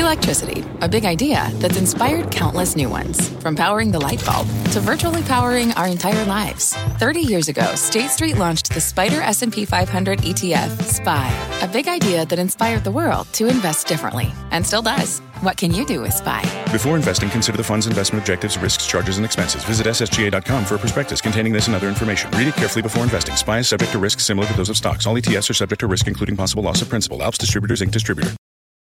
Electricity, a big idea that's inspired countless new ones. From powering the light bulb to virtually powering our entire lives. 30 years ago, State Street launched the SPDR S&P 500 ETF, SPY. A big idea that inspired the world to invest differently. And still does. What can you do with SPY? Before investing, consider the fund's investment objectives, risks, charges, and expenses. Visit ssga.com for a prospectus containing this and other information. Read it carefully before investing. SPY is subject to risks similar to those of stocks. All ETFs are subject to risk, including possible loss of principal. Alps Distributors, Inc. Distributor.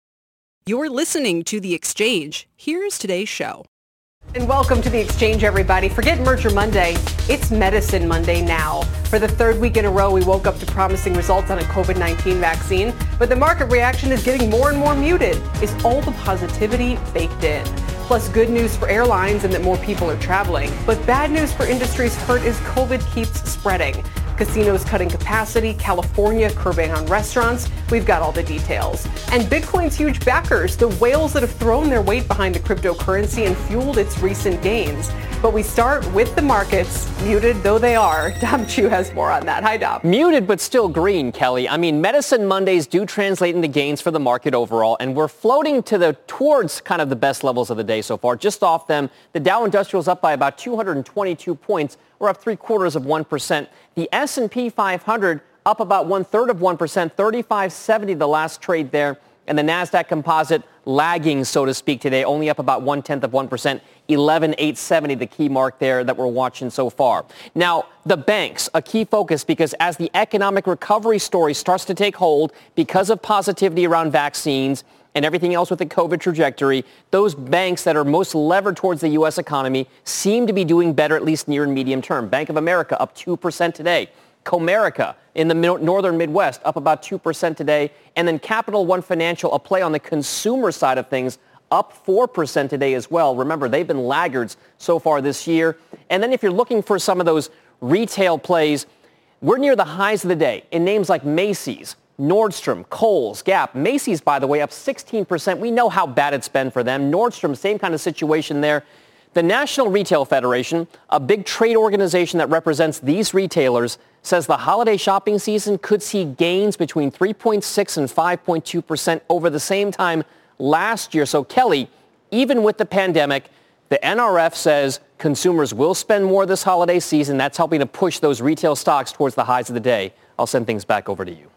You're listening to The Exchange. Here's today's show. And welcome to The Exchange, everybody. Forget Merger Monday. It's Medicine Monday now. For the third week in a row, we woke up to promising results on a COVID-19 vaccine, but the market reaction is getting more and more muted. Is all the positivity baked in? Plus, good news for airlines and that more people are traveling. But bad news for industries hurt as COVID keeps spreading. Casinos cutting capacity, California curbing on restaurants. We've got all the details. And Bitcoin's huge backers, the whales that have thrown their weight behind the cryptocurrency and fueled its recent gains. But we start with the markets, muted though they are. Dom Chu has more on that. Hi, Dom. Muted but still green, Kelly. I mean, Medicine Mondays do translate into gains for the market overall, and we're floating towards kind of the best levels of the day so far. Just off them, the Dow Industrial's up by about 222 points. We're up 0.75%. The S&P 500 up about 1/3%, 3570 the last trade there. And the NASDAQ composite lagging, so to speak, today, only up about 0.1%, 11,870, the key mark there that we're watching so far. Now, the banks, a key focus, because as the economic recovery story starts to take hold because of positivity around vaccines and everything else with the COVID trajectory, those banks that are most levered towards the U.S. economy seem to be doing better, at least near and medium term. Bank of America up 2% today. Comerica in the northern Midwest up about 2% today. And then Capital One Financial, a play on the consumer side of things, up 4% today as well. Remember, they've been laggards so far this year. And then if you're looking for some of those retail plays, we're near the highs of the day in names like Macy's, Nordstrom, Kohl's, Gap. Macy's, by the way, up 16%. We know how bad it's been for them. Nordstrom, same kind of situation there. The National Retail Federation, a big trade organization that represents these retailers, says the holiday shopping season could see gains between 3.6 and 5.2% over the same time last year. So, Kelly, even with the pandemic, the NRF says consumers will spend more this holiday season. That's helping to push those retail stocks towards the highs of the day. I'll send things back over to you.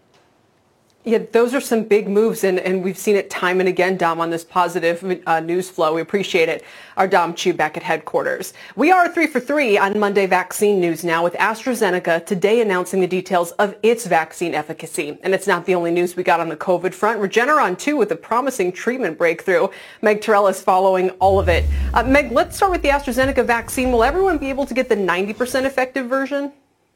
Yeah, those are some big moves, and we've seen it time and again, Dom, on this positive news flow. We appreciate it. Our Dom Chu back at headquarters. We are 3 for 3 on Monday vaccine news now, with AstraZeneca today announcing the details of its vaccine efficacy. And it's not the only news we got on the COVID front. Regeneron, too, with a promising treatment breakthrough. Meg Terrell is following all of it. Meg, let's start with the AstraZeneca vaccine. Will everyone be able to get the 90% effective version?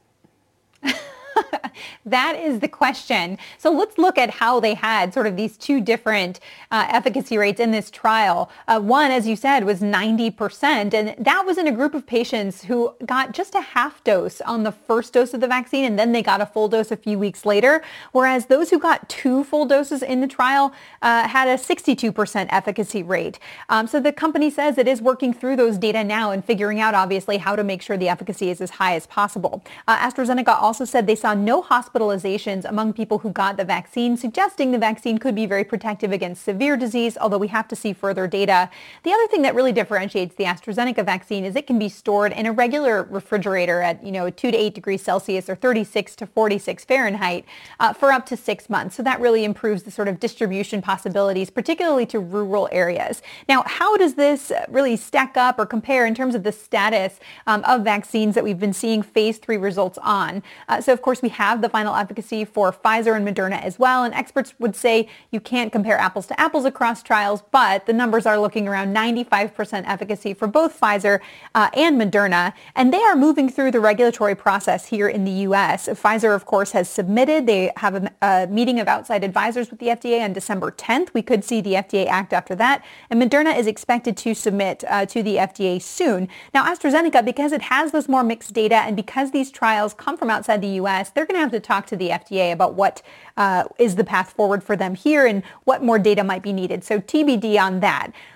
That is the question. So let's look at how they had sort of these two different efficacy rates in this trial. One, as you said, was 90%, and that was in a group of patients who got just a half dose on the first dose of the vaccine, and then they got a full dose a few weeks later, whereas those who got 2 full doses in the trial had a 62% efficacy rate. So the company says it is working through those data now and figuring out, obviously, how to make sure the efficacy is as high as possible. AstraZeneca also said they saw no hospitalizations among people who got the vaccine, suggesting the vaccine could be very protective against severe disease, although we have to see further data. The other thing that really differentiates the AstraZeneca vaccine is it can be stored in a regular refrigerator at 2 to 8 degrees Celsius or 36 to 46 Fahrenheit for up to 6 months. So that really improves the sort of distribution possibilities, particularly to rural areas. Now, how does this really stack up or compare in terms of the status of vaccines that we've been seeing phase 3 results on? So, of course, we have the final efficacy for Pfizer and Moderna as well, and experts would say you can't compare apples to apples across trials, but the numbers are looking around 95% efficacy for both Pfizer and Moderna, and they are moving through the regulatory process here in the U.S. Pfizer, of course, has submitted. They have a meeting of outside advisors with the FDA on December 10th. We could see the FDA act after that, and Moderna is expected to submit to the FDA soon. Now, AstraZeneca, because it has those more mixed data and because these trials come from outside the U.S., they're going to have to talk to the FDA about what is the path forward for them here and what more data might be needed. So TBD on that.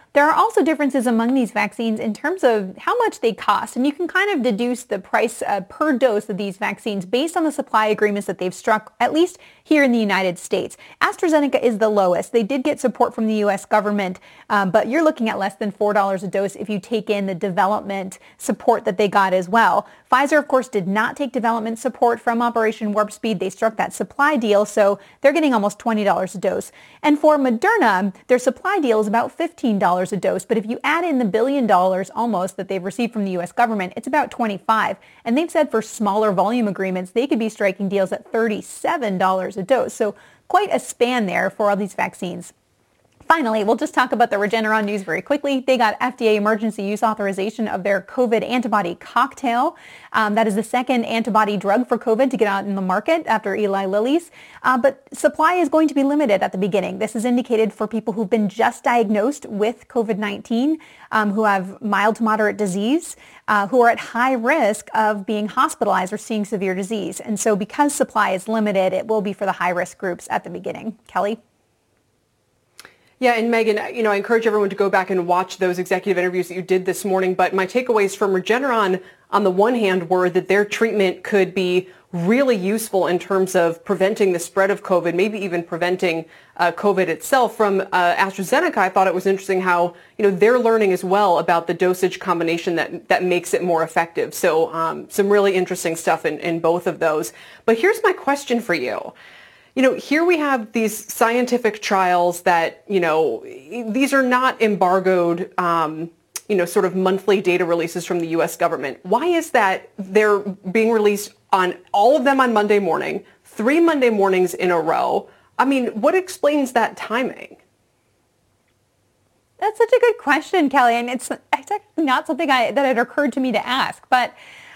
There are also differences among these vaccines in terms of how much they cost, and you can kind of deduce the price per dose of these vaccines based on the supply agreements that they've struck, at least here in the United States. AstraZeneca is the lowest. They did get support from the U.S. government, but you're looking at less than $4 a dose if you take in the development support that they got as well. Pfizer, of course, did not take development support from Operation Warp Speed. They struck that supply deal, so they're getting almost $20 a dose. And for Moderna, their supply deal is about $15 a dose, but if you add in the $1 billion almost that they've received from the U.S. government, it's about $25. And they've said for smaller volume agreements, they could be striking deals at $37 a dose. So quite a span there for all these vaccines. Finally, we'll just talk about the Regeneron news very quickly. They got FDA emergency use authorization of their COVID antibody cocktail. That is the second antibody drug for COVID to get out in the market after Eli Lilly's. But supply is going to be limited at the beginning. This is indicated for people who've been just diagnosed with COVID-19, who have mild to moderate disease, who are at high risk of being hospitalized or seeing severe disease. And so because supply is limited, it will be for the high-risk groups at the beginning. Kelly? Yeah, and Megan, I encourage everyone to go back and watch those executive interviews that you did this morning. But my takeaways from Regeneron, on the one hand, were that their treatment could be really useful in terms of preventing the spread of COVID, maybe even preventing COVID itself. From AstraZeneca, I thought it was interesting how, they're learning as well about the dosage combination that makes it more effective. So some really interesting stuff in both of those. But here's my question for you. Here we have these scientific trials that, these are not embargoed, sort of monthly data releases from the U.S. government. Why is that they're being released on all of them on Monday morning, 3 Monday mornings in a row? I mean, what explains that timing? That's such a good question, Kelly, and it's actually not something that had occurred to me to ask, but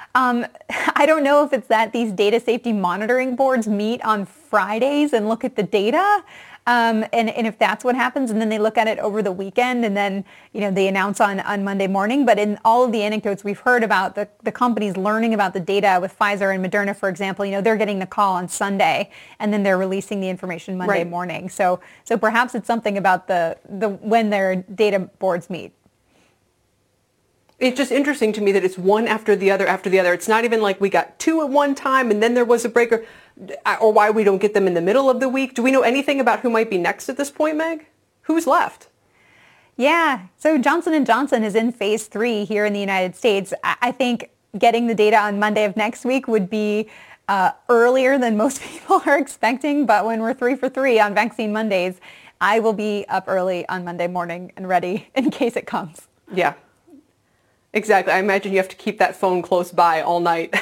I don't know if it's that these data safety monitoring boards meet on Fridays and look at the data, and if that's what happens, and then they look at it over the weekend, and then they announce on Monday morning. But in all of the anecdotes we've heard about the companies learning about the data with Pfizer and Moderna, for example, they're getting the call on Sunday, and then they're releasing the information Monday morning. So perhaps it's something about the when their data boards meet. It's just interesting to me that it's one after the other after the other. It's not even like we got 2 at one time and then there was a break, or why we don't get them in the middle of the week. Do we know anything about who might be next at this point, Meg? Who's left? Yeah, so Johnson & Johnson is in phase 3 here in the United States. I think getting the data on Monday of next week would be earlier than most people are expecting, but when we're 3 for 3 on Vaccine Mondays, I will be up early on Monday morning and ready in case it comes. Yeah. Exactly. I imagine you have to keep that phone close by all night,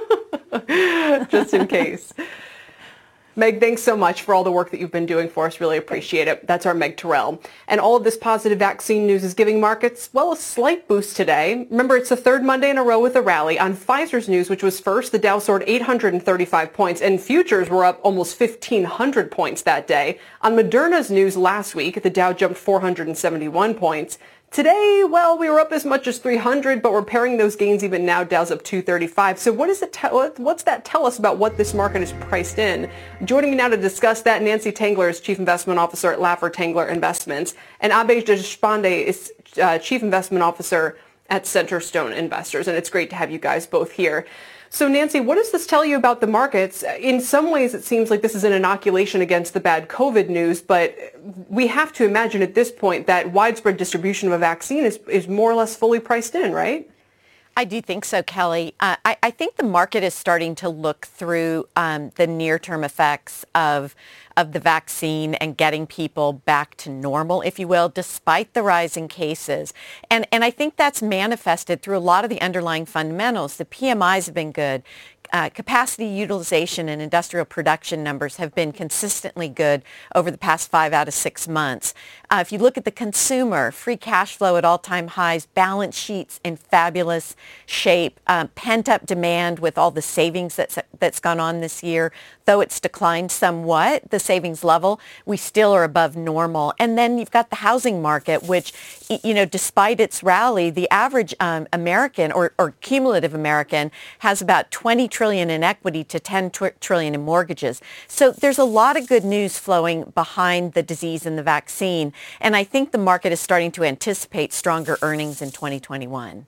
just in case. Meg, thanks so much for all the work that you've been doing for us. Really appreciate it. That's our Meg Terrell. And all of this positive vaccine news is giving markets, well, a slight boost today. Remember, it's the third Monday in a row with a rally. On Pfizer's news, which was first, the Dow soared 835 points, and futures were up almost 1,500 points that day. On Moderna's news last week, the Dow jumped 471 points. Today, well, we were up as much as 300, but we're pairing those gains even now. Dow's up 235. So what's that tell us about what this market is priced in? Joining me now to discuss that, Nancy Tengler is Chief Investment Officer at Laffer Tengler Investments, and Abhay Deshpande is Chief Investment Officer at Centerstone Investors. And it's great to have you guys both here. So Nancy, what does this tell you about the markets? In some ways, it seems like this is an inoculation against the bad COVID news, but we have to imagine at this point that widespread distribution of a vaccine is more or less fully priced in, right? I do think so, Kelly. I think the market is starting to look through the near-term effects of the vaccine and getting people back to normal, if you will, despite the rising cases. And I think that's manifested through a lot of the underlying fundamentals. The PMIs have been good. Capacity utilization and industrial production numbers have been consistently good over the past 5 out of 6 months. If you look at the consumer, free cash flow at all-time highs, balance sheets in fabulous shape, pent-up demand with all the savings that's gone on this year. Though it's declined somewhat, the savings level, we still are above normal. And then you've got the housing market, which, despite its rally, the average American or cumulative American has about $20 trillion trillion in equity to 10 trillion in mortgages. So there's a lot of good news flowing behind the disease and the vaccine. And I think the market is starting to anticipate stronger earnings in 2021.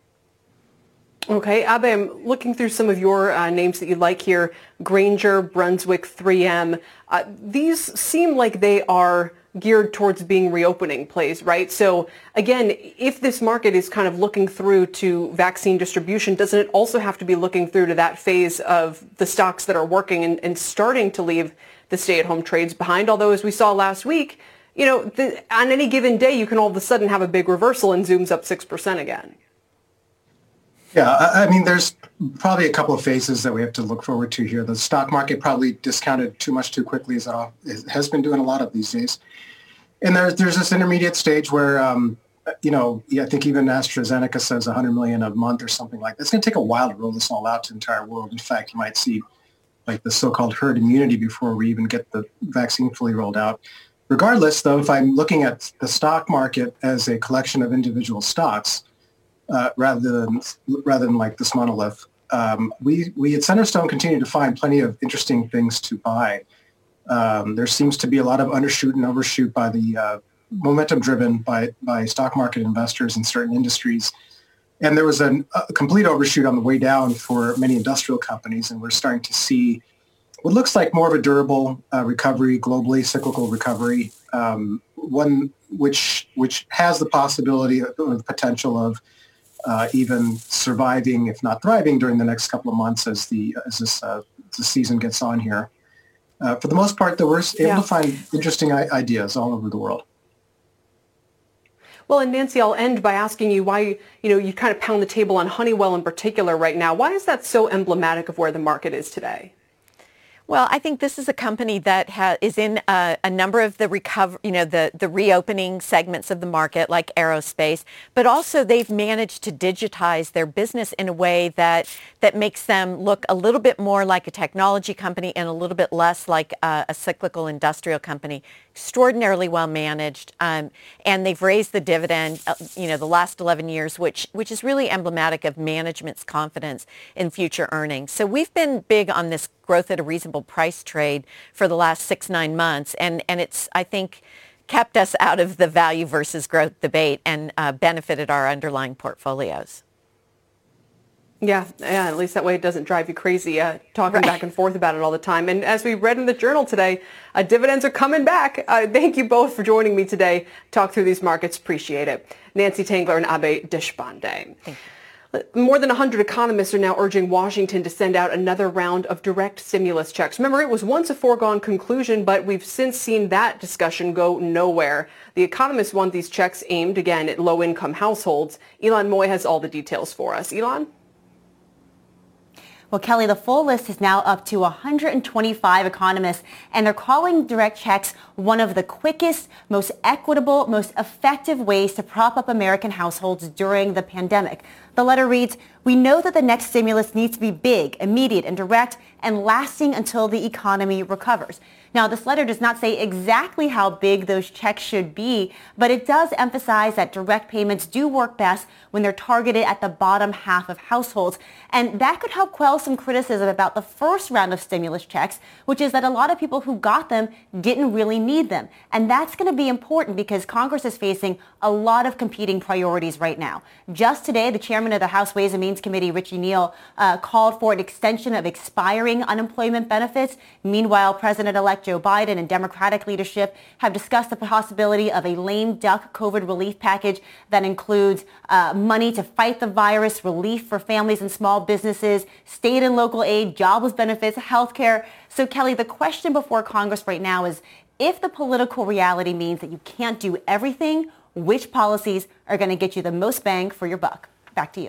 Okay, Abe, I'm looking through some of your names that you like here. Grainger, Brunswick, 3M. These seem like they are geared towards being reopening plays, right? So again, if this market is kind of looking through to vaccine distribution, doesn't it also have to be looking through to that phase of the stocks that are working and starting to leave the stay-at-home trades behind? Although, as we saw last week, on any given day, you can all of a sudden have a big reversal and Zoom's up 6% again. Yeah, I mean, there's probably a couple of phases that we have to look forward to here. The stock market probably discounted too much too quickly, as it has been doing a lot of these days. And there's this intermediate stage where, I think even AstraZeneca says 100 million a month or something like that. It's going to take a while to roll this all out to the entire world. In fact, you might see like the so-called herd immunity before we even get the vaccine fully rolled out. Regardless, though, if I'm looking at the stock market as a collection of individual stocks, rather than like this monolith, we at Centerstone continue to find plenty of interesting things to buy. There seems to be a lot of undershoot and overshoot by the momentum driven by stock market investors in certain industries. And there was a complete overshoot on the way down for many industrial companies, and we're starting to see what looks like more of a durable recovery, globally cyclical recovery, one which has the possibility or the potential of even surviving, if not thriving, during the next couple of months as this season gets on here. For the most part, though, we're able to find interesting ideas all over the world. Well, and Nancy, I'll end by asking you why, you kind of pound the table on Honeywell in particular right now. Why is that so emblematic of where the market is today? Well, I think this is a company that is in a number of the the reopening segments of the market, like aerospace, but also they've managed to digitize their business in a way that makes them look a little bit more like a technology company and a little bit less like a cyclical industrial company. Extraordinarily well managed, and they've raised the dividend, the last 11 years, which is really emblematic of management's confidence in future earnings. So we've been big on this growth at a reasonable price trade for the last 6-9 months, and it's, I think, kept us out of the value versus growth debate and benefited our underlying portfolios. Yeah, at least that way it doesn't drive you crazy talking back and forth about it all the time. And as we read in the Journal today, dividends are coming back. Thank you both for joining me today. Talk through these markets. Appreciate it. Nancy Tengler and Abe Deshpande. Thank you. More than 100 economists are now urging Washington to send out another round of direct stimulus checks. Remember, it was once a foregone conclusion, but we've since seen that discussion go nowhere. The economists want these checks aimed, again, at low-income households. Ilan Moy has all the details for us. Ilan? Well, Kelly, the full list is now up to 125 economists, and they're calling direct checks one of the quickest, most equitable, most effective ways to prop up American households during the pandemic. The letter reads, "We know that the next stimulus needs to be big, immediate, and direct, and lasting until the economy recovers." Now, this letter does not say exactly how big those checks should be, but it does emphasize that direct payments do work best when they're targeted at the bottom half of households. And that could help quell some criticism about the first round of stimulus checks, which is that a lot of people who got them didn't really need them. And that's going to be important because Congress is facing a lot of competing priorities right now. Just today, the chairman of the House Ways and Means Committee, Richie Neal, called for an extension of expiring unemployment benefits. Meanwhile, President-elect Joe Biden and Democratic leadership have discussed the possibility of a lame duck COVID relief package that includes money to fight the virus, relief for families and small businesses, state and local aid, jobless benefits, health care. So, Kelly, the question before Congress right now is, if the political reality means that you can't do everything, which policies are going to get you the most bang for your buck? Back to you.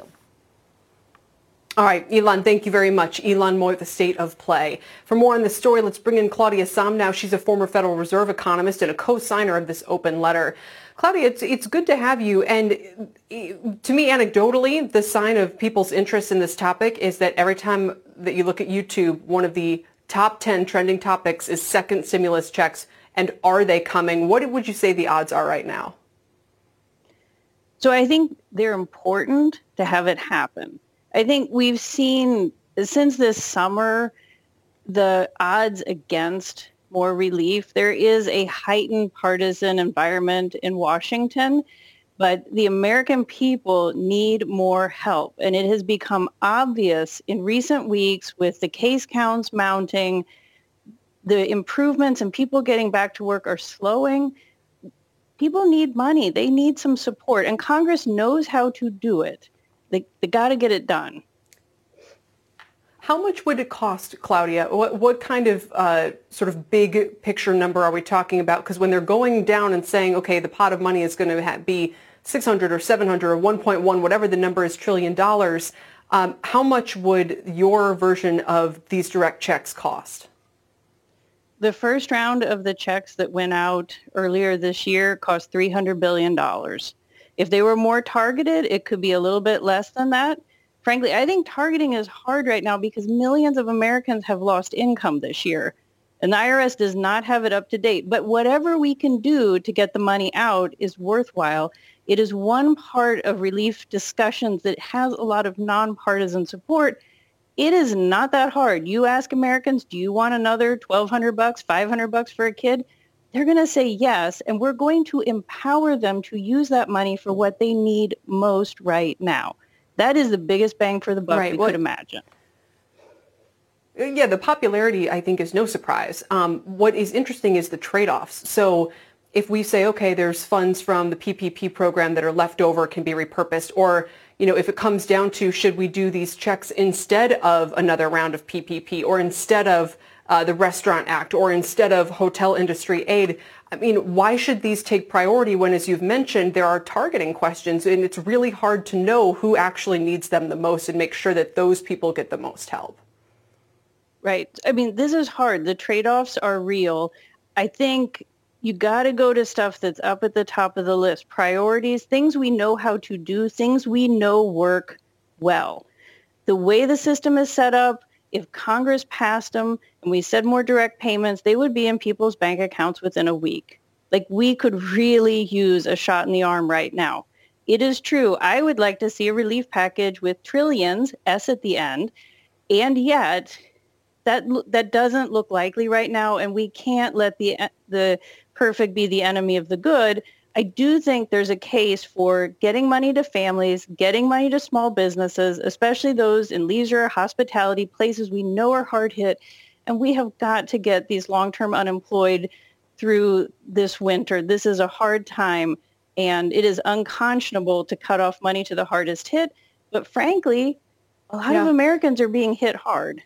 All right, Ilan, thank you very much. Ilan Moy with the State of Play. For more on this story, let's bring in Claudia Sahm now. She's a former Federal Reserve economist and a co-signer of this open letter. Claudia, it's good to have you. And to me, anecdotally, the sign of people's interest in this topic is that every time that you look at YouTube, one of the top 10 trending topics is second stimulus checks. And are they coming? What would you say the odds are right now? So I think they're important to have it happen. I think we've seen since this summer, the odds against more relief, there is a heightened partisan environment in Washington, but the American people need more help. And it has become obvious in recent weeks with the case counts mounting, the improvements and people getting back to work are slowing. People need money. They need some support. And Congress knows how to do it. They got to get it done. How much would it cost, Claudia? What kind of sort of big picture number are we talking about? Because when they're going down and saying, okay, the pot of money is going to be 600 or 700 or 1.1, whatever the number is, trillion dollars, how much would your version of these direct checks cost? The first round of the checks that went out earlier this year cost $300 billion. If they were more targeted, it could be a little bit less than that. Frankly, I think targeting is hard right now because millions of Americans have lost income this year. And the IRS does not have it up to date. But whatever we can do to get the money out is worthwhile. It is one part of relief discussions that has a lot of nonpartisan support. It is not that hard. You ask Americans, do you want another $1,200, $500 for a kid? They're going to say yes, and we're going to empower them to use that money for what they need most right now. That is the biggest bang for the buck we could imagine. Yeah, the popularity, I think, is no surprise. What is interesting is the trade-offs. So if we say, okay, there's funds from the PPP program that are left over, can be repurposed, or if it comes down to should we do these checks instead of another round of PPP or instead of the Restaurant Act or instead of hotel industry aid, I mean, why should these take priority when, as you've mentioned, there are targeting questions and it's really hard to know who actually needs them the most and make sure that those people get the most help? Right. I mean, this is hard. The trade-offs are real. I think you got to go to stuff that's up at the top of the list. Priorities, things we know how to do, things we know work well. The way the system is set up, if Congress passed them and we said more direct payments, they would be in people's bank accounts within a week. Like, we could really use a shot in the arm right now. It is true. I would like to see a relief package with trillions, S at the end, and yet that doesn't look likely right now, and we can't let the perfect be the enemy of the good. I do think there's a case for getting money to families, getting money to small businesses, especially those in leisure, hospitality, places we know are hard hit. And we have got to get these long-term unemployed through this winter. This is a hard time, and it is unconscionable to cut off money to the hardest hit. But frankly, a lot of Americans are being hit hard.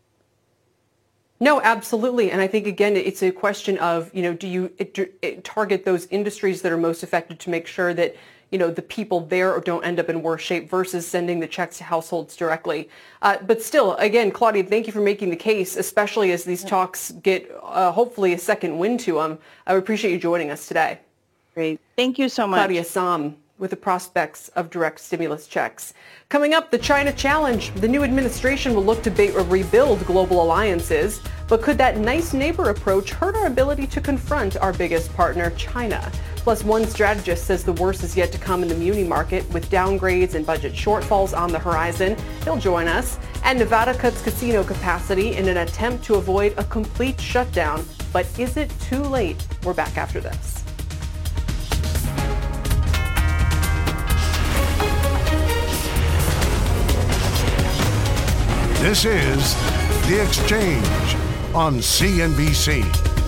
No, absolutely. And I think, again, it's a question of, do you target those industries that are most affected to make sure that, the people there don't end up in worse shape versus sending the checks to households directly. But still, again, Claudia, thank you for making the case, especially as these talks get hopefully a second wind to them. I appreciate you joining us today. Great. Thank you so much. Claudia Sahm with the prospects of direct stimulus checks. Coming up, the China challenge. The new administration will look to rebuild global alliances, but could that nice neighbor approach hurt our ability to confront our biggest partner, China? Plus, one strategist says the worst is yet to come in the muni market, with downgrades and budget shortfalls on the horizon. He'll join us. And Nevada cuts casino capacity in an attempt to avoid a complete shutdown. But is it too late? We're back after this. This is The Exchange on CNBC.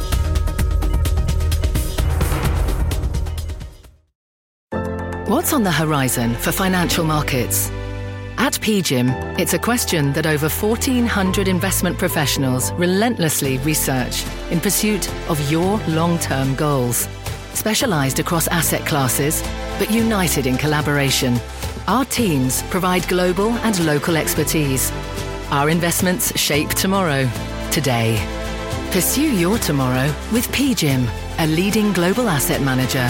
What's on the horizon for financial markets? At PGIM, it's a question that over 1,400 investment professionals relentlessly research in pursuit of your long-term goals. Specialized across asset classes, but united in collaboration, our teams provide global and local expertise. Our investments shape tomorrow, today. Pursue your tomorrow with PGIM, a leading global asset manager.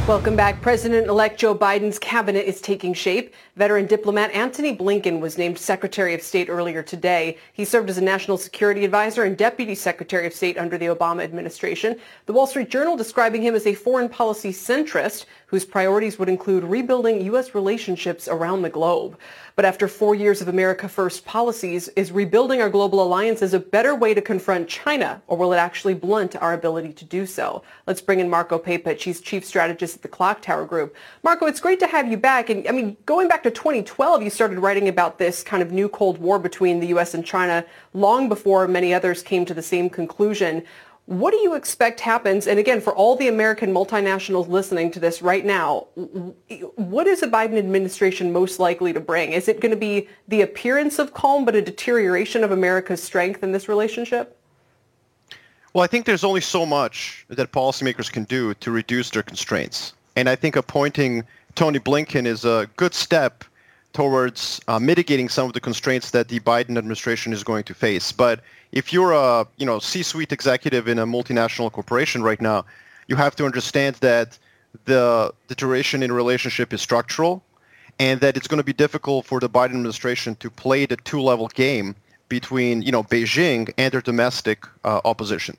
Welcome back. President-elect Joe Biden's cabinet is taking shape. Veteran diplomat Antony Blinken was named Secretary of State earlier today. He served as a national security advisor and deputy secretary of state under the Obama administration. The Wall Street Journal describing him as a foreign policy centrist whose priorities would include rebuilding U.S. relationships around the globe. But after 4 years of America First policies, is rebuilding our global alliances a better way to confront China, or will it actually blunt our ability to do so? Let's bring in Marco Papich. He's chief strategist at the Clock Tower Group. Marco, it's great to have you back. And I mean, going back to 2012, you started writing about this kind of new Cold War between the U.S. and China long before many others came to the same conclusion. What do you expect happens? And again, for all the American multinationals listening to this right now, what is the Biden administration most likely to bring? Is it going to be the appearance of calm, but a deterioration of America's strength in this relationship? Well, I think there's only so much that policymakers can do to reduce their constraints. And I think appointing Tony Blinken is a good step towards mitigating some of the constraints that the Biden administration is going to face. But if you're a C-suite executive in a multinational corporation right now, you have to understand that the deterioration in relationship is structural, and that it's going to be difficult for the Biden administration to play the two-level game between Beijing and their domestic opposition.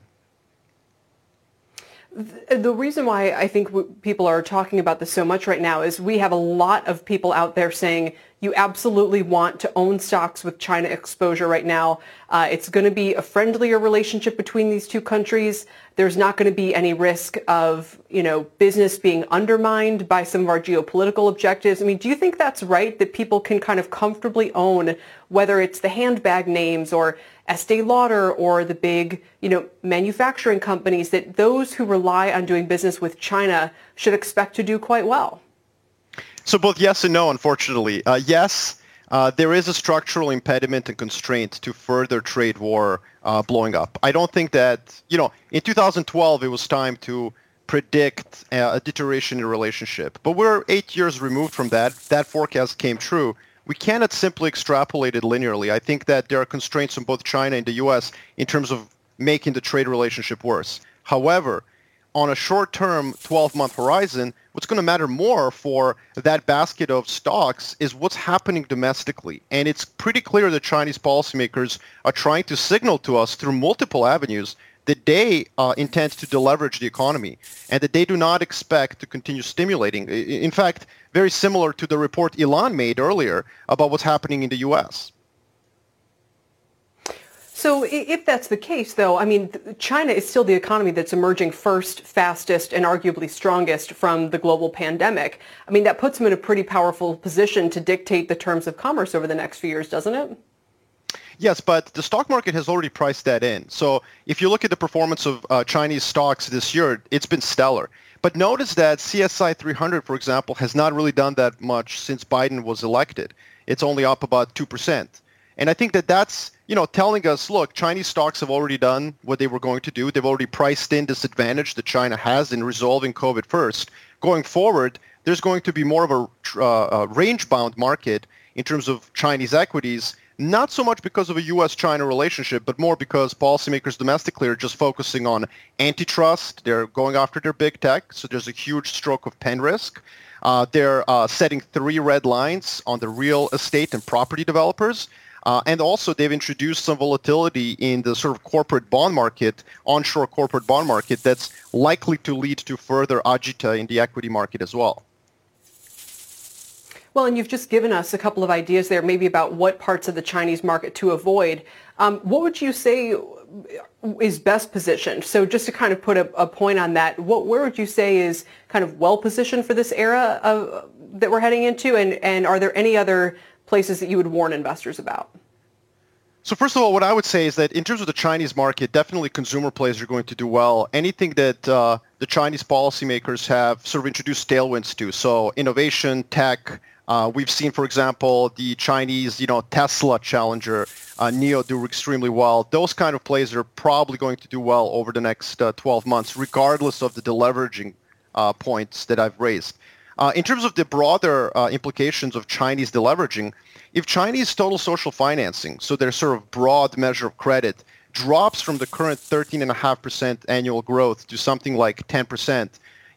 The reason why I think people are talking about this so much right now is we have a lot of people out there saying you absolutely want to own stocks with China exposure right now. It's going to be a friendlier relationship between these two countries. There's not going to be any risk of, business being undermined by some of our geopolitical objectives. I mean, do you think that's right, that people can kind of comfortably own, whether it's the handbag names or Estee Lauder or the big, manufacturing companies, that those who rely on doing business with China should expect to do quite well? So both yes and no, unfortunately. Yes, there is a structural impediment and constraint to further trade war blowing up. I don't think that, in 2012, it was time to predict a deterioration in a relationship. But we're 8 years removed from that. That forecast came true. We cannot simply extrapolate it linearly. I think that there are constraints on both China and the U.S. in terms of making the trade relationship worse. However, on a short-term 12-month horizon, what's going to matter more for that basket of stocks is what's happening domestically. And it's pretty clear that Chinese policymakers are trying to signal to us through multiple avenues that they intend to deleverage the economy and that they do not expect to continue stimulating. In fact, very similar to the report Elon made earlier about what's happening in the U.S. So if that's the case, though, I mean, China is still the economy that's emerging first, fastest, and arguably strongest from the global pandemic. I mean, that puts them in a pretty powerful position to dictate the terms of commerce over the next few years, doesn't it? Yes, but the stock market has already priced that in. So if you look at the performance of Chinese stocks this year, it's been stellar. But notice that CSI 300, for example, has not really done that much since Biden was elected. It's only up about 2%. And I think that that's, telling us, look, Chinese stocks have already done what they were going to do. They've already priced in this advantage that China has in resolving COVID first. Going forward, there's going to be more of a range-bound market in terms of Chinese equities, not so much because of a U.S.-China relationship, but more because policymakers domestically are just focusing on antitrust. They're going after their big tech, so there's a huge stroke of pen risk. They're setting 3 red lines on the real estate and property developers. And also, they've introduced some volatility in the sort of corporate bond market, onshore corporate bond market, that's likely to lead to further agita in the equity market as well. Well, and you've just given us a couple of ideas there, maybe about what parts of the Chinese market to avoid. What would you say is best positioned? So just to kind of put a point on that, where would you say is kind of well positioned for this era that we're heading into? And are there any other places that you would warn investors about? So first of all, what I would say is that in terms of the Chinese market, definitely consumer plays are going to do well. Anything that the Chinese policymakers have sort of introduced tailwinds to, so innovation, tech. We've seen, for example, the Chinese, Tesla challenger, NIO, do extremely well. Those kind of plays are probably going to do well over the next 12 months, regardless of the deleveraging points that I've raised. In terms of the broader implications of Chinese deleveraging, if Chinese total social financing, so their sort of broad measure of credit, drops from the current 13.5% annual growth to something like 10%,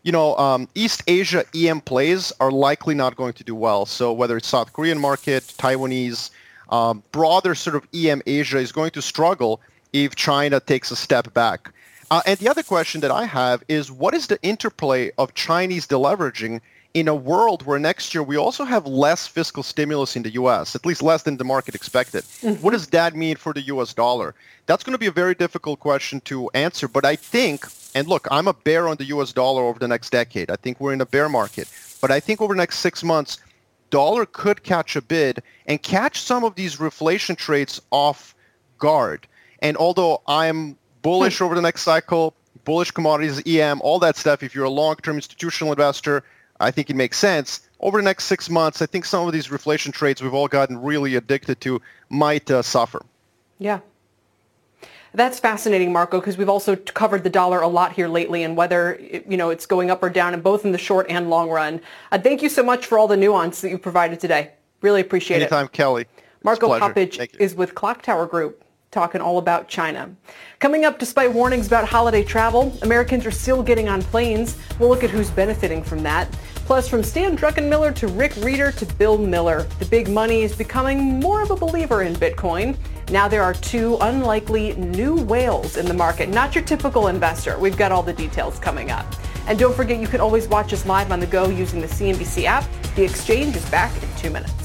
East Asia EM plays are likely not going to do well. So whether it's South Korean market, Taiwanese, broader sort of EM Asia is going to struggle if China takes a step back. And the other question that I have is, what is the interplay of Chinese deleveraging in a world where next year we also have less fiscal stimulus in the U.S., at least less than the market expected? Mm-hmm. What does that mean for the U.S. dollar? That's going to be a very difficult question to answer. But I think, and look, I'm a bear on the U.S. dollar over the next decade. I think we're in a bear market. But I think over the next 6 months, dollar could catch a bid and catch some of these reflation trades off guard. And although I'm bullish over the next cycle, bullish commodities, EM, all that stuff, if you're a long-term institutional investor, I think it makes sense. Over the next 6 months, I think some of these reflation trades we've all gotten really addicted to might suffer. Yeah. That's fascinating, Marco, because we've also covered the dollar a lot here lately and whether, it's going up or down, and both in the short and long run. Thank you so much for all the nuance that you provided today. Really appreciate it. Anytime, Kelly. Marco Popic is with Clock Tower Group, talking all about China. Coming up, despite warnings about holiday travel, Americans are still getting on planes. We'll look at who's benefiting from that. Plus, from Stan Druckenmiller to Rick Reeder to Bill Miller, the big money is becoming more of a believer in Bitcoin. Now there are two unlikely new whales in the market, not your typical investor. We've got all the details coming up. And don't forget, you can always watch us live on the go using the CNBC app. The Exchange is back in 2 minutes.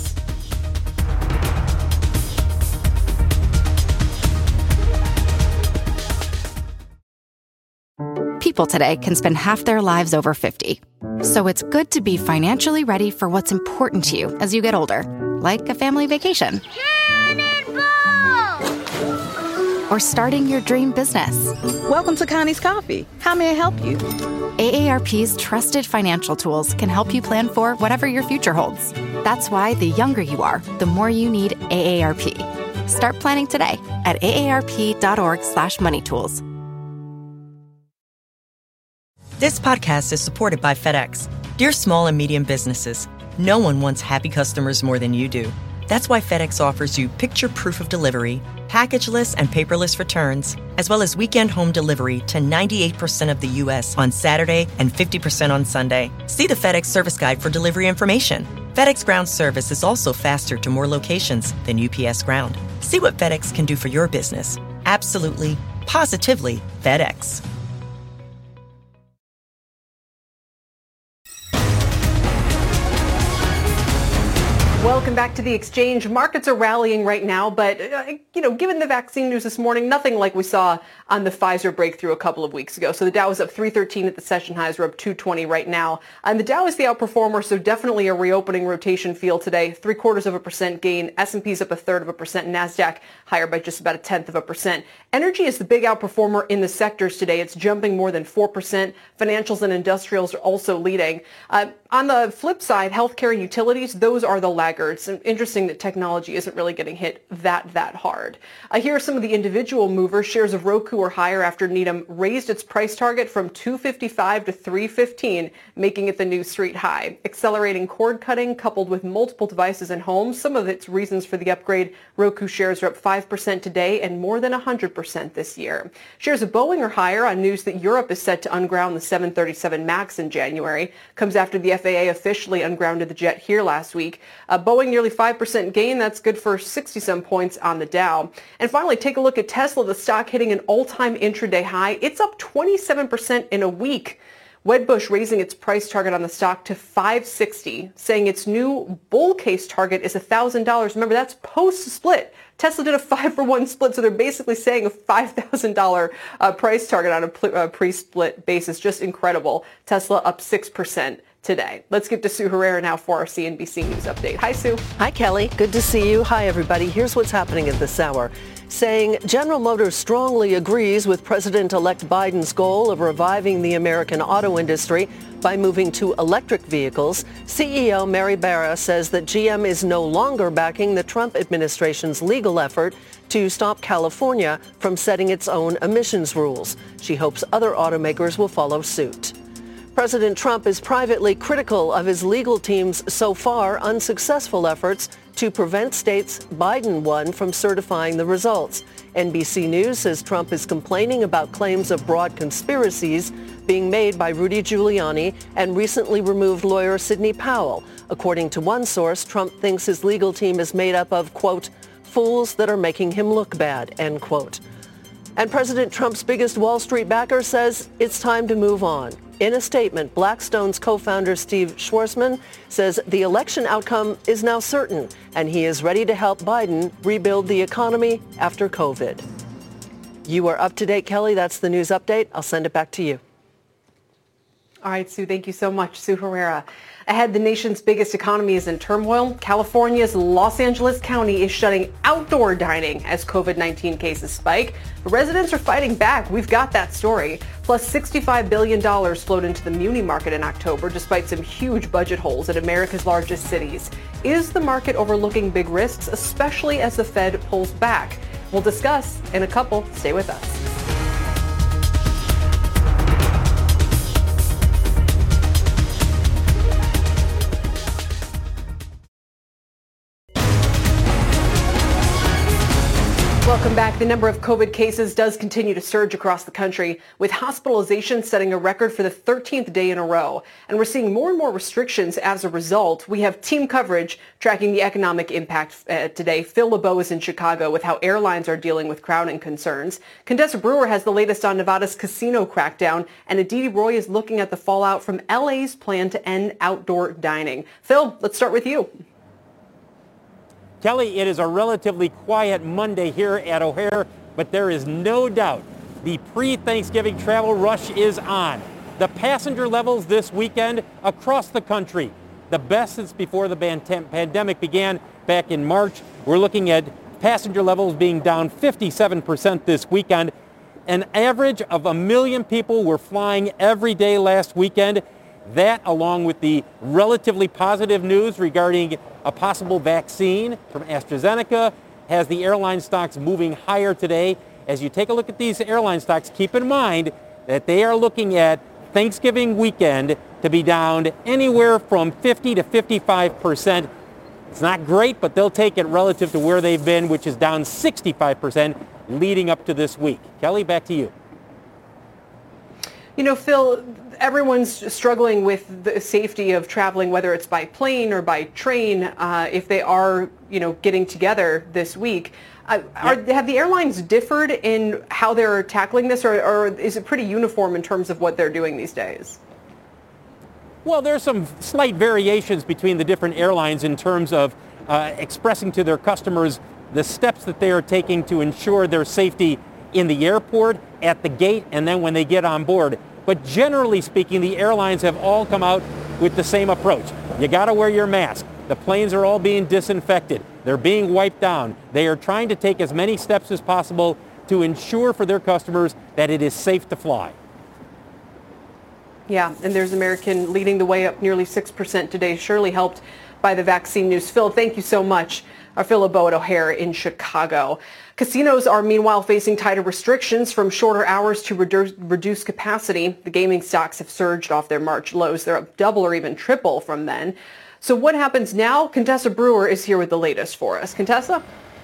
People today can spend half their lives over 50. So it's good to be financially ready for what's important to you as you get older, like a family vacation. Or starting your dream business. Welcome to Connie's Coffee. How may I help you? AARP's trusted financial tools can help you plan for whatever your future holds. That's why the younger you are, the more you need AARP. Start planning today at aarp.org/moneytools. This podcast is supported by FedEx. Dear small and medium businesses, no one wants happy customers more than you do. That's why FedEx offers you picture proof of delivery, packageless and paperless returns, as well as weekend home delivery to 98% of the U.S. on Saturday and 50% on Sunday. See the FedEx service guide for delivery information. FedEx Ground service is also faster to more locations than UPS Ground. See what FedEx can do for your business. Absolutely, positively FedEx. Welcome back to the Exchange. Markets are rallying right now, but, given the vaccine news this morning, nothing like we saw on the Pfizer breakthrough a couple of weeks ago. So the Dow was up 313 at the session highs. We're up 220 right now. And the Dow is the outperformer, so definitely a reopening rotation feel today. 0.75% gain. S&P's up 1/3%. NASDAQ higher by just about 0.1%. Energy is the big outperformer in the sectors today. It's jumping more than 4%. Financials and industrials are also leading. On the flip side, healthcare and utilities, those are the laggards. Interesting that technology isn't really getting hit that hard. Here are some of the individual movers. Shares of Roku are higher after Needham raised its price target from $255 to $315, making it the new street high. Accelerating cord cutting coupled with multiple devices in homes, some of its reasons for the upgrade. Roku shares are up 5% today and more than 100% this year. Shares of Boeing are higher on news that Europe is set to unground the 737 MAX in January. Comes after the FAA officially ungrounded the jet here last week. Boeing nearly 5% gain. That's good for 60-some points on the Dow. And finally, take a look at Tesla, the stock hitting an all-time intraday high. It's up 27% in a week. Wedbush raising its price target on the stock to $560, saying its new bull case target is $1,000. Remember, that's post-split. Tesla did a 5-for-1 split, so they're basically saying a $5,000 price target on a pre-split basis. Just incredible. Tesla up 6% today. Let's get to Sue Herrera now for our CNBC News update. Hi, Sue. Hi, Kelly. Good to see you. Hi, everybody. Here's what's happening at this hour. Saying General Motors strongly agrees with President-elect Biden's goal of reviving the American auto industry by moving to electric vehicles. CEO Mary Barra says that GM is no longer backing the Trump administration's legal effort to stop California from setting its own emissions rules. She hopes other automakers will follow suit. President Trump is privately critical of his legal team's so far unsuccessful efforts to prevent states Biden won from certifying the results. NBC News says Trump is complaining about claims of broad conspiracies being made by Rudy Giuliani and recently removed lawyer Sidney Powell. According to one source, Trump thinks his legal team is made up of, quote, fools that are making him look bad, end quote. And President Trump's biggest Wall Street backer says it's time to move on. In a statement, Blackstone's co-founder Steve Schwarzman says the election outcome is now certain, and he is ready to help Biden rebuild the economy after COVID. You are up to date, Kelly. That's the news update. I'll send it back to you. All right, Sue, thank you so much. Sue Herrera. Ahead, the nation's biggest economy is in turmoil. California's Los Angeles County is shutting outdoor dining as COVID-19 cases spike. The residents are fighting back. We've got that story. Plus, $65 billion flowed into the muni market in October, despite some huge budget holes in America's largest cities. Is the market overlooking big risks, especially as the Fed pulls back? We'll discuss in a couple. Stay with us. Welcome back. The number of COVID cases does continue to surge across the country, with hospitalizations setting a record for the 13th day in a row. And we're seeing more and more restrictions as a result. We have team coverage tracking the economic impact today. Phil LeBeau is in Chicago with how airlines are dealing with crowding concerns. Contessa Brewer has the latest on Nevada's casino crackdown, and Aditi Roy is looking at the fallout from LA's plan to end outdoor dining. Phil, let's start with you. Kelly, it is a relatively quiet Monday here at O'Hare, but there is no doubt the pre-Thanksgiving travel rush is on. The passenger levels this weekend across the country, the best since before the pandemic began back in March. We're looking at passenger levels being down 57% this weekend. An average of 1 million people were flying every day last weekend. That, along with the relatively positive news regarding a possible vaccine from AstraZeneca, has the airline stocks moving higher today. As you take a look at these airline stocks, keep in mind that they are looking at Thanksgiving weekend to be down anywhere from 50 to 55%. It's not great, but they'll take it relative to where they've been, which is down 65% leading up to this week. Kelly, back to you. You know, Phil, everyone's struggling with the safety of traveling, whether it's by plane or by train, if they are, getting together this week. Have the airlines differed in how they're tackling this, or is it pretty uniform in terms of what they're doing these days? Well, there's some slight variations between the different airlines in terms of expressing to their customers the steps that they are taking to ensure their safety in the airport, at the gate, and then when they get on board. But generally speaking, the airlines have all come out with the same approach. You got to wear your mask. The planes are all being disinfected. They're being wiped down. They are trying to take as many steps as possible to ensure for their customers that it is safe to fly. Yeah, and there's American leading the way up nearly 6% today, surely helped by the vaccine news. Phil, thank you so much. Phil LeBeau at O'Hare in Chicago. Casinos are meanwhile facing tighter restrictions from shorter hours to reduce capacity. The gaming stocks have surged off their March lows. They're up double or even triple from then. So what happens now? Contessa Brewer is here with the latest for us. Contessa?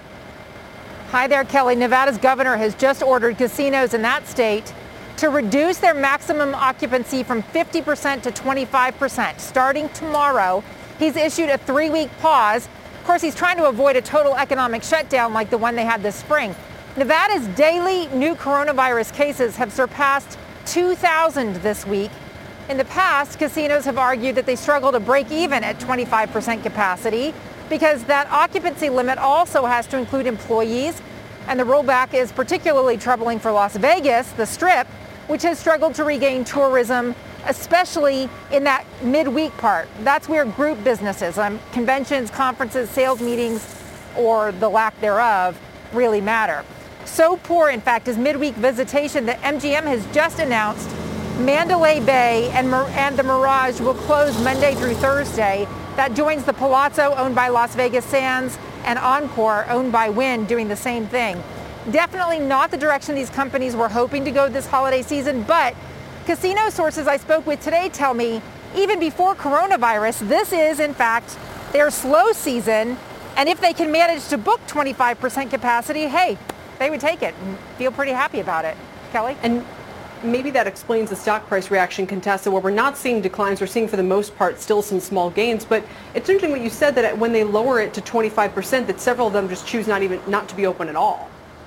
Hi there, Kelly. Nevada's governor has just ordered casinos in that state to reduce their maximum occupancy from 50% to 25%. Starting tomorrow, he's issued a 3-week pause. Of course, he's trying to avoid a total economic shutdown like the one they had this spring. Nevada's daily new coronavirus cases have surpassed 2,000 this week. In the past, casinos have argued that they struggle to break even at 25% capacity because that occupancy limit also has to include employees. And the rollback is particularly troubling for Las Vegas, the Strip, which has struggled to regain tourism, especially in that midweek part. That's where group businesses, conventions, conferences, sales meetings, or the lack thereof, really matter. So poor, in fact, is midweek visitation that MGM has just announced Mandalay Bay and the Mirage will close Monday through Thursday. That joins the Palazzo, owned by Las Vegas Sands, and Encore, owned by Wynn, doing the same thing. Definitely not the direction these companies were hoping to go this holiday season, but casino sources I spoke with today tell me even before coronavirus, this is in fact their slow season. And if they can manage to book 25% capacity, hey, they would take it and feel pretty happy about it. Kelly? And maybe that explains the stock price reaction, Contessa, where we're not seeing declines. We're seeing, for the most part, still some small gains. But it's interesting what you said, that when they lower it to 25%, that several of them just choose not to be open at all.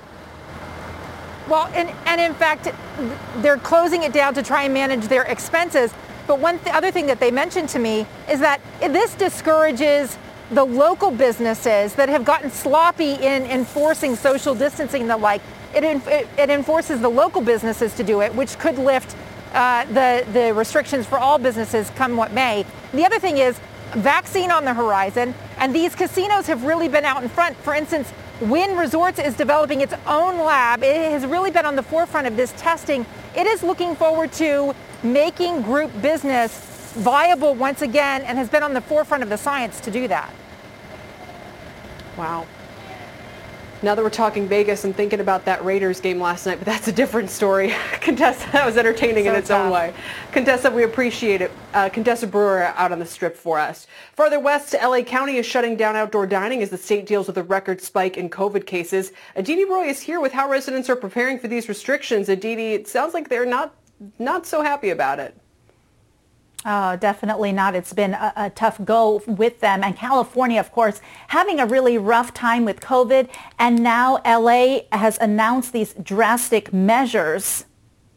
Well, and in fact, they're closing it down to try and manage their expenses. But one other thing that they mentioned to me is that this discourages the local businesses that have gotten sloppy in enforcing social distancing and the like. It enforces the local businesses to do it, which could lift the restrictions for all businesses come what may. The other thing is vaccine on the horizon, and these casinos have really been out in front. For instance, Wynn Resorts is developing its own lab. It has really been on the forefront of this testing. It is looking forward to making group business viable once again, and has been on the forefront of the science to do that. Wow. Now that we're talking Vegas, I'm thinking about that Raiders game last night, but that's a different story. Contessa, that was entertaining in its own way. Contessa, we appreciate it. Contessa Brewer out on the Strip for us. Farther west, LA County is shutting down outdoor dining as the state deals with a record spike in COVID cases. Aditi Roy is here with how residents are preparing for these restrictions. Aditi, it sounds like they're not so happy about it. Oh, definitely not. It's been a tough go with them. And California, of course, having a really rough time with COVID. And now LA has announced these drastic measures.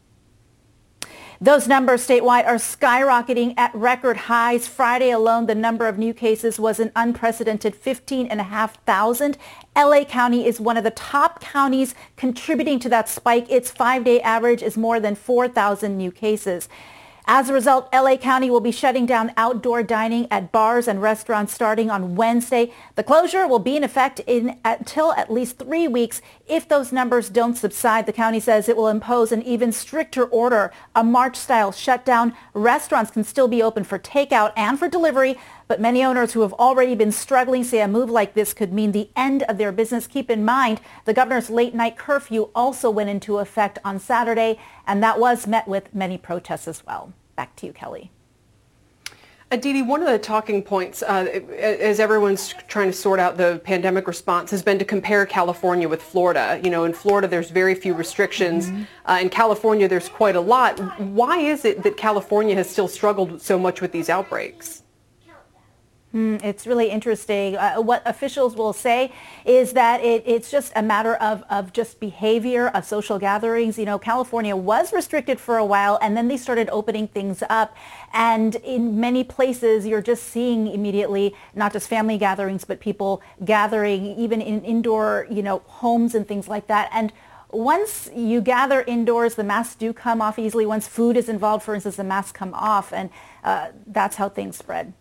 Those numbers statewide are skyrocketing at record highs. Friday alone, the number of new cases was an unprecedented 15,500. LA County is one of the top counties contributing to that spike. Its 5-day average is more than 4,000 new cases. As a result, LA County will be shutting down outdoor dining at bars and restaurants starting on Wednesday. The closure will be in effect until at least 3 weeks. If those numbers don't subside, the county says it will impose an even stricter order, a March-style shutdown. Restaurants can still be open for takeout and for delivery, but many owners who have already been struggling say a move like this could mean the end of their business. Keep in mind, the governor's late-night curfew also went into effect on Saturday, and that was met with many protests as well. Back to you, Kelly. Aditi, one of the talking points as everyone's trying to sort out the pandemic response has been to compare California with Florida. You know, in Florida, there's very few restrictions. In California, there's quite a lot. Why is it that California has still struggled so much with these outbreaks? It's really interesting. What officials will say is that it's just a matter of just behavior of social gatherings. You know, California was restricted for a while, and then they started opening things up. And in many places, you're just seeing immediately not just family gatherings, but people gathering even in indoor, homes and things like that. And once you gather indoors, the masks do come off easily. Once food is involved, for instance, the masks come off, and that's how things spread.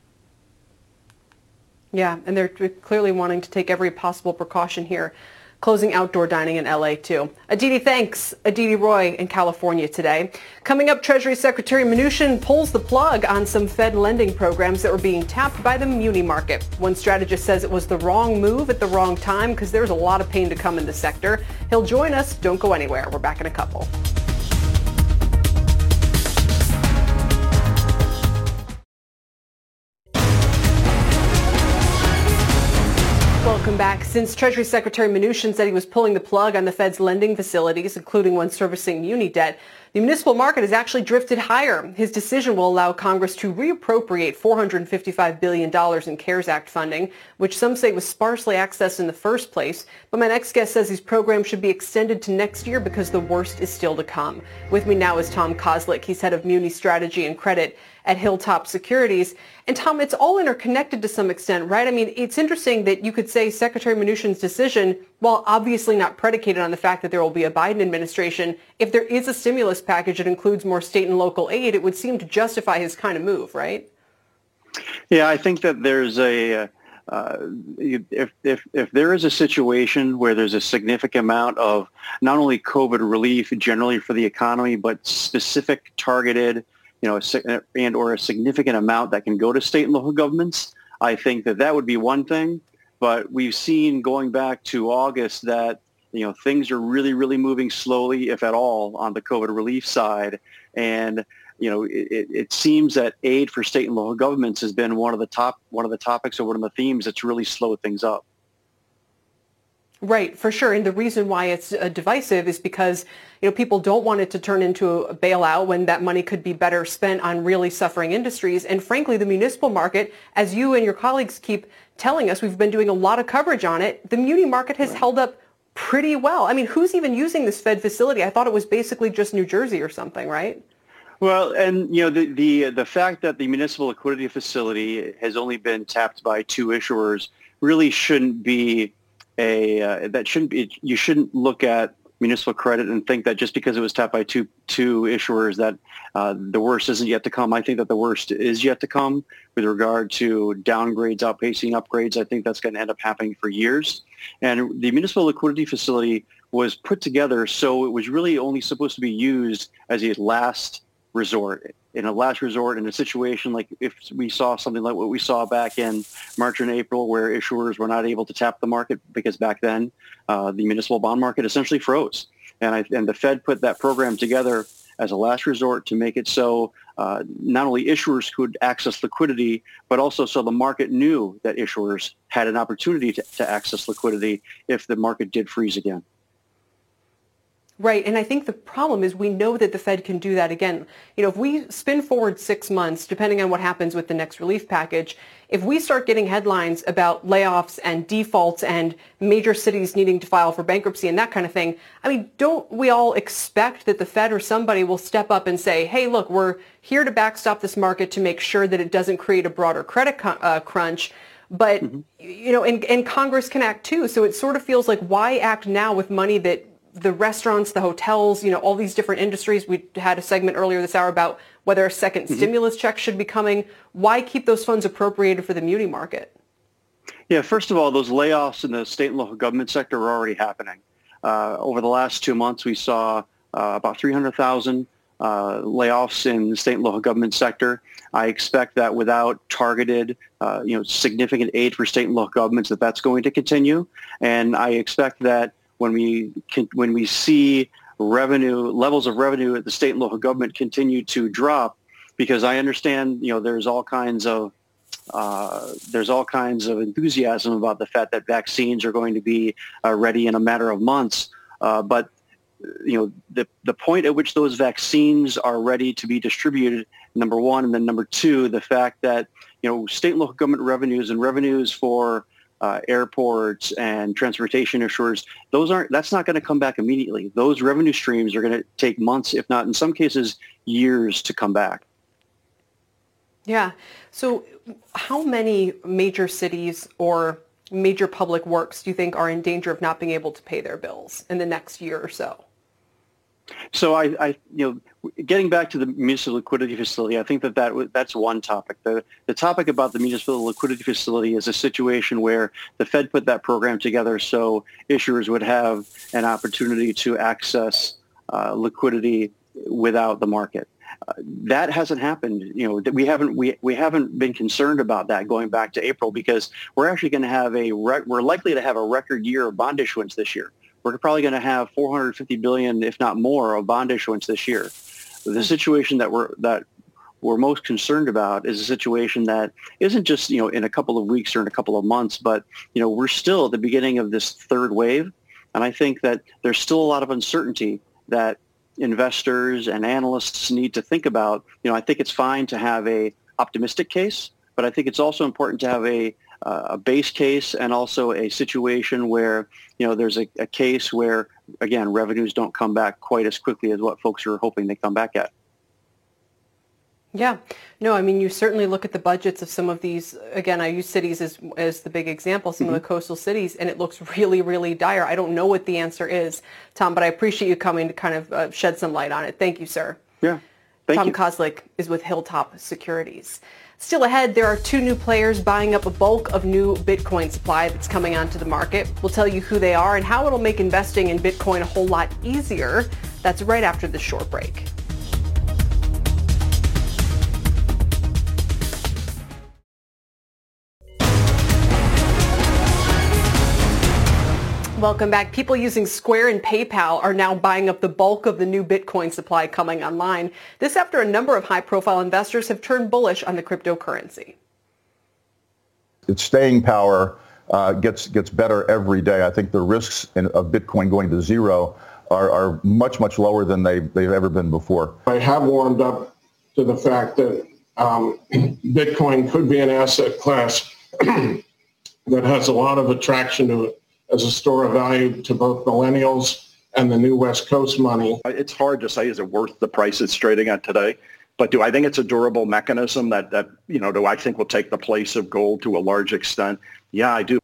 Yeah, and they're clearly wanting to take every possible precaution here, closing outdoor dining in LA too. Aditi, thanks. Aditi Roy in California today. Coming up, Treasury Secretary Mnuchin pulls the plug on some Fed lending programs that were being tapped by the muni market. One strategist says it was the wrong move at the wrong time because there's a lot of pain to come in the sector. He'll join us. Don't go anywhere. We're back in a couple. Welcome back. Since Treasury Secretary Mnuchin said he was pulling the plug on the Fed's lending facilities, including one servicing muni debt, the municipal market has actually drifted higher. His decision will allow Congress to reappropriate $455 billion in CARES Act funding, which some say was sparsely accessed in the first place. But my next guest says these programs should be extended to next year because the worst is still to come. With me now is Tom Kozlik. He's head of Muni Strategy and Credit at Hilltop Securities. And Tom, it's all interconnected to some extent, right? I mean, it's interesting that you could say Secretary Mnuchin's decision, while obviously not predicated on the fact that there will be a Biden administration, if there is a stimulus package that includes more state and local aid, it would seem to justify his kind of move, right? Yeah, I think that there's a if there is a situation where there's a significant amount of not only COVID relief generally for the economy, but specific targeted, and or a significant amount that can go to state and local governments, I think that would be one thing. But we've seen going back to August that things are really, really moving slowly, if at all, on the COVID relief side. And it seems that aid for state and local governments has been one of the topics or one of the themes that's really slowed things up. Right, for sure. And the reason why it's divisive is because, people don't want it to turn into a bailout when that money could be better spent on really suffering industries. And frankly, the municipal market, as you and your colleagues keep telling us, we've been doing a lot of coverage on it, the muni market has held up pretty well. I mean, who's even using this Fed facility? I thought it was basically just New Jersey or something, right? Well, and the fact that the municipal liquidity facility has only been tapped by 2 issuers really shouldn't be you shouldn't look at municipal credit and think that just because it was tapped by two issuers that the worst isn't yet to come. I think that the worst is yet to come with regard to downgrades outpacing upgrades. I think that's going to end up happening for years. And the municipal liquidity facility was put together so it was really only supposed to be used as a last resort. In a situation like if we saw something like what we saw back in March and April, where issuers were not able to tap the market because back then the municipal bond market essentially froze. And the Fed put that program together as a last resort to make it so not only issuers could access liquidity, but also so the market knew that issuers had an opportunity to access liquidity if the market did freeze again. Right. And I think the problem is we know that the Fed can do that again. If we spin forward 6 months, depending on what happens with the next relief package, if we start getting headlines about layoffs and defaults and major cities needing to file for bankruptcy and that kind of thing, I mean, don't we all expect that the Fed or somebody will step up and say, hey, look, we're here to backstop this market to make sure that it doesn't create a broader credit crunch. But, and Congress can act too. So it sort of feels like why act now with money that the restaurants, the hotels, all these different industries. We had a segment earlier this hour about whether a second stimulus check should be coming. Why keep those funds appropriated for the muni market? Yeah, first of all, those layoffs in the state and local government sector are already happening. Over the last 2 months, we saw about 300,000 layoffs in the state and local government sector. I expect that without targeted, significant aid for state and local governments, that's going to continue. And I expect that when we see levels of revenue at the state and local government continue to drop, because I understand there's all kinds of enthusiasm about the fact that vaccines are going to be ready in a matter of months, but the point at which those vaccines are ready to be distributed, number one, and then number two, the fact that state and local government revenues and revenues for airports and transportation issuers, that's not going to come back immediately. Those revenue streams are going to take months, if not in some cases years, to come back. Yeah. So how many major cities or major public works do you think are in danger of not being able to pay their bills in the next year or so? So I getting back to the municipal liquidity facility, I think that's one topic. The topic about the municipal liquidity facility is a situation where the Fed put that program together so issuers would have an opportunity to access liquidity without the market. That hasn't happened. We haven't been concerned about that going back to April because we're actually going to have we're likely to have a record year of bond issuance this year. We're probably going to have $450 billion, if not more, of bond issuance this year. The situation that we're most concerned about is a situation that isn't just in a couple of weeks or in a couple of months, but we're still at the beginning of this third wave, and I think that there's still a lot of uncertainty that investors and analysts need to think about. I think it's fine to have a optimistic case, but I think it's also important to have a base case and also a situation where there's a case where, again, revenues don't come back quite as quickly as what folks are hoping they come back at. Yeah. No, I mean, you certainly look at the budgets of some of these. Again, I use cities as the big example, some of the coastal cities, and it looks really, really dire. I don't know what the answer is, Tom, but I appreciate you coming to kind of shed some light on it. Thank you, sir. Yeah. Thank you. Tom Kozlik is with Hilltop Securities. Still ahead, there are 2 new players buying up a bulk of new Bitcoin supply that's coming onto the market. We'll tell you who they are and how it'll make investing in Bitcoin a whole lot easier. That's right after this short break. Welcome back. People using Square and PayPal are now buying up the bulk of the new Bitcoin supply coming online. This after a number of high-profile investors have turned bullish on the cryptocurrency. Its staying power gets better every day. I think the risks of Bitcoin going to zero are much, much lower than they've ever been before. I have warmed up to the fact that Bitcoin could be an asset class that has a lot of attraction to it as a store of value to both millennials and the new West Coast money. It's hard to say, is it worth the price it's trading at today? But do I think it's a durable mechanism that do I think will take the place of gold to a large extent? Yeah, I do.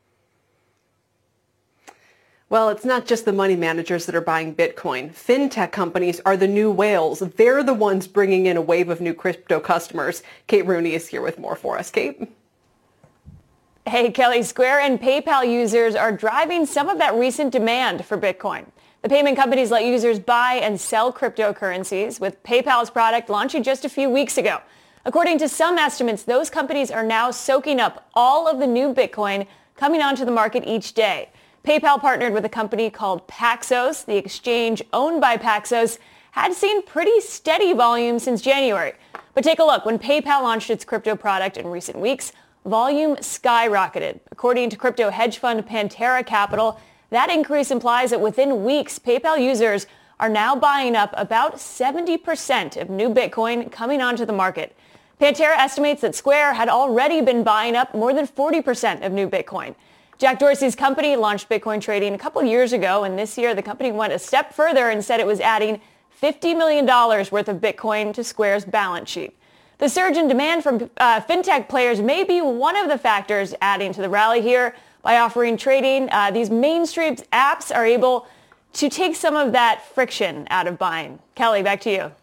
Well, it's not just the money managers that are buying Bitcoin. Fintech companies are the new whales. They're the ones bringing in a wave of new crypto customers. Kate Rooney is here with more for us. Kate? Hey, Kelly, Square and PayPal users are driving some of that recent demand for Bitcoin. The payment companies let users buy and sell cryptocurrencies, with PayPal's product launching just a few weeks ago. According to some estimates, those companies are now soaking up all of the new Bitcoin coming onto the market each day. PayPal partnered with a company called Paxos. The exchange owned by Paxos had seen pretty steady volume since January. But take a look. When PayPal launched its crypto product in recent weeks, volume skyrocketed. According to crypto hedge fund Pantera Capital, that increase implies that within weeks, PayPal users are now buying up about 70% of new Bitcoin coming onto the market. Pantera estimates that Square had already been buying up more than 40% of new Bitcoin. Jack Dorsey's company launched Bitcoin trading a couple years ago, and this year the company went a step further and said it was adding $50 million worth of Bitcoin to Square's balance sheet. The surge in demand from fintech players may be one of the factors adding to the rally here. By offering trading, these mainstream apps are able to take some of that friction out of buying. Kelly, back to you.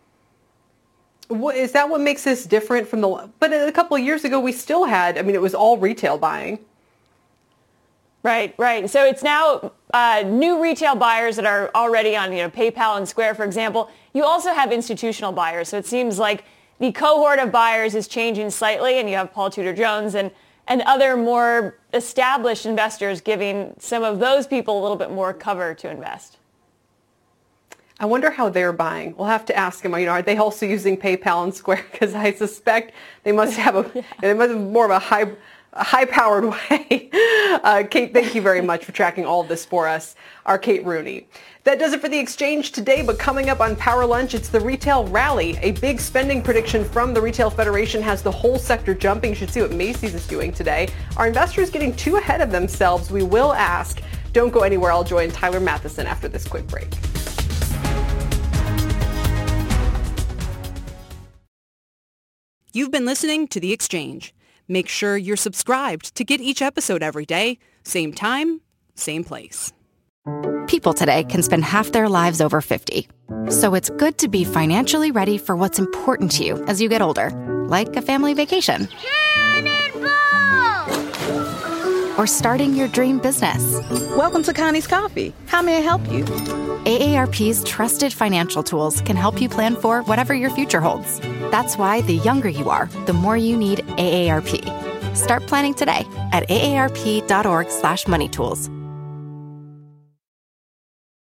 Is that what makes this different from but a couple of years ago we still had, it was all retail buying. Right. So it's now new retail buyers that are already on PayPal and Square, for example. You also have institutional buyers. So it seems like the cohort of buyers is changing slightly, and you have Paul Tudor Jones and other more established investors giving some of those people a little bit more cover to invest. I wonder how they're buying. We'll have to ask them. Are they also using PayPal and Square? Because I suspect they must have more of a high-powered way. Kate, thank you very much for tracking all of this for us. Our Kate Rooney. That does it for The Exchange today, but coming up on Power Lunch, it's the retail rally. A big spending prediction from the Retail Federation has the whole sector jumping. You should see what Macy's is doing today. Are investors getting too ahead of themselves? We will ask. Don't go anywhere. I'll join Tyler Matheson after this quick break. You've been listening to The Exchange. Make sure you're subscribed to get each episode every day. Same time, same place. People today can spend half their lives over 50. So it's good to be financially ready for what's important to you as you get older, like a family vacation. Or starting your dream business. Welcome to Connie's Coffee. How may I help you? AARP's trusted financial tools can help you plan for whatever your future holds. That's why the younger you are, the more you need AARP. Start planning today at aarp.org/moneytools.